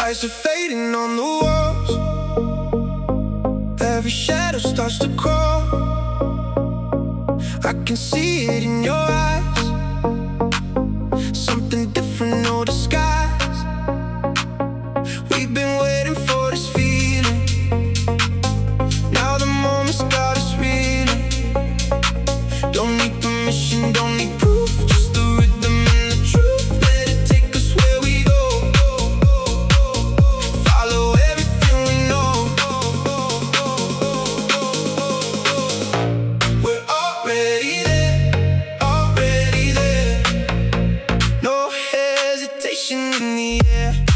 lights are fading on the walls. Every shadow starts to crawl. I can see it in your eyes. Something different, no disguise. We've been waiting for this feeling. Now the moment's got us reeling. Don't need permission, don't need proof, just the rhythm and the truth. Let it take us where we go. Follow everything we know. We're already there, already there. No hesitation in the air.